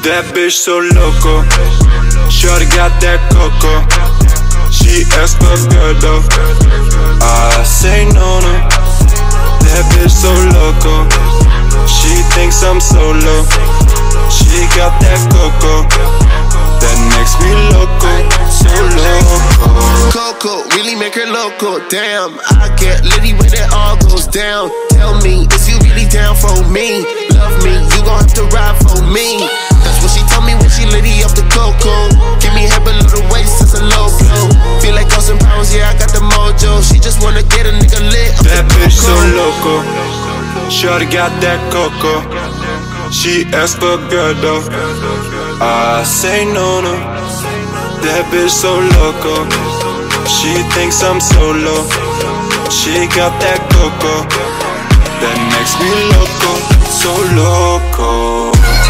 That bitch so loco. Shorty got that coco. She asked for good though. I say no. That bitch so loco. She thinks I'm solo. She got that coco. That makes me loco, so loco. Coco, really make her loco. Damn, I get litty when it all goes down. Tell me, is you really down for me? Love me, you gon' have to ride for me. That's what she told me when she litty up the coco. Give me head below the waist, it's a low blow. Feel like Austin Powers, yeah, I got the mojo. She just wanna get a nigga lit up that the bitch so coco. loco. Shorty got that coco. She asked for good though. I say no. That bitch so loco. She thinks I'm solo. She got that coco. That makes me loco, so loco.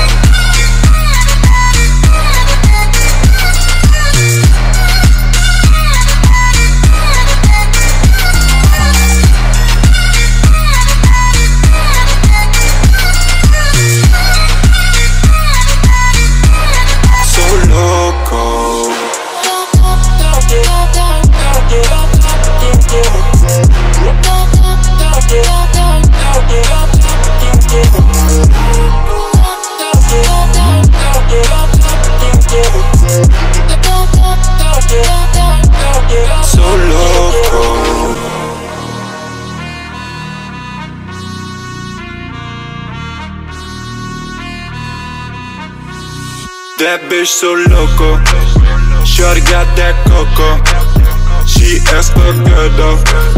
That bitch so loco. Shorty got that coco. She asked for good though.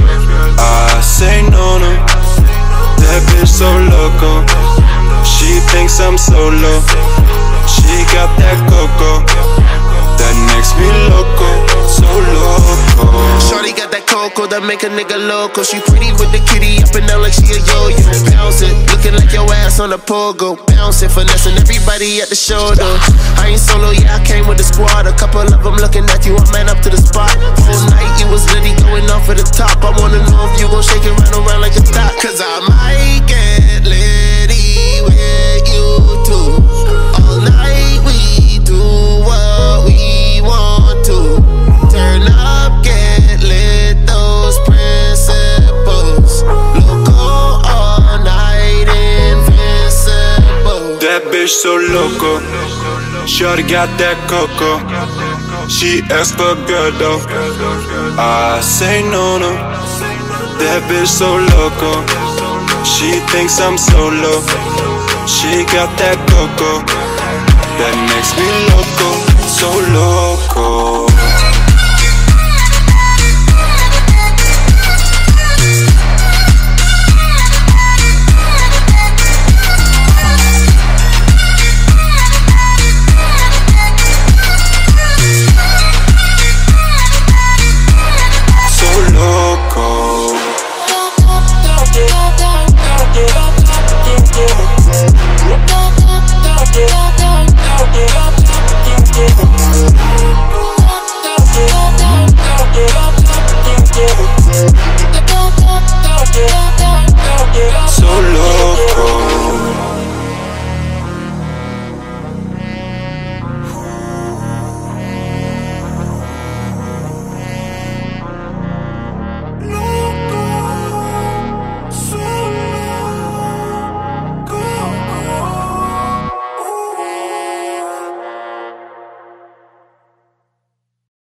I say no. That bitch so loco. She thinks I'm solo. She got that coco. That makes me loco, so loco. Shorty got that coco that make a nigga loco. She pretty with the kitty up and down like she a yo-yo. Bounce it, looking like your ass on a pogo. Bounce it, finessing everybody at the shoulder. I ain't solo, yeah, I came with the squad. A couple of them looking at you, I'm man up to the spot. Whole night you was litty going off at the top. I wanna know if you gon' shake it around like a top. Cause I might get litty with you too. All night we do what we want to. Turn up, get lit, those principles. Loco all night, invincible. That bitch so loco. Shorty got that coco. She asked for good though. I say no. That bitch so loco. She thinks I'm solo. She got that coco. That makes me loco, so loco.